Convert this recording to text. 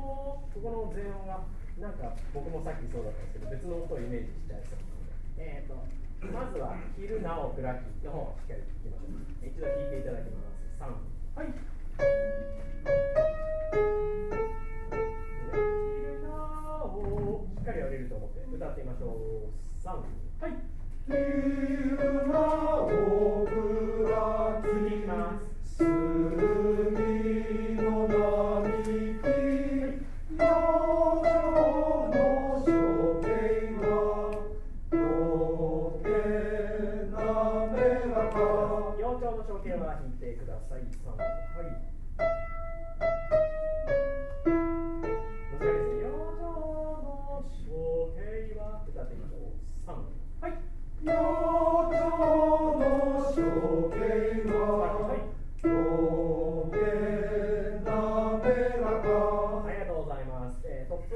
ここの前音がなんか僕もさっきそうだったんですけど別の音をイメージしちゃいそうなので、まずは昼なお暗きの方をしっかり弾きましょう。一度弾いていただきます。3、はい。昼なおしっかり降りると思って歌ってみましょう。3、はい。昼なお暗き、次いきます。隅の並木、洋上の処刑はとて滑らか。洋上の処刑は弾いてください。3、はい。